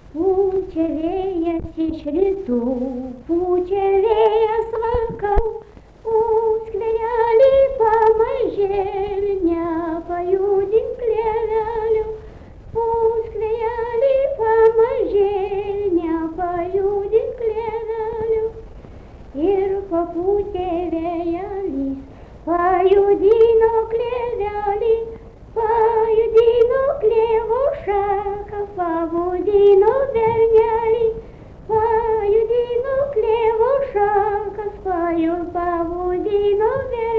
Pučia vėjas iš rytų, pučia vėjas vakar, o skverelį pamažėlį, nepajudink klevelių, o skverelį pamažėlį, nepajudink klevelių. Ir papūtė vėjelis, pajudino klevelį, pajudino klevo šaką, pabudino bernelį, pajudino klevo šakas, pabudino bernelį.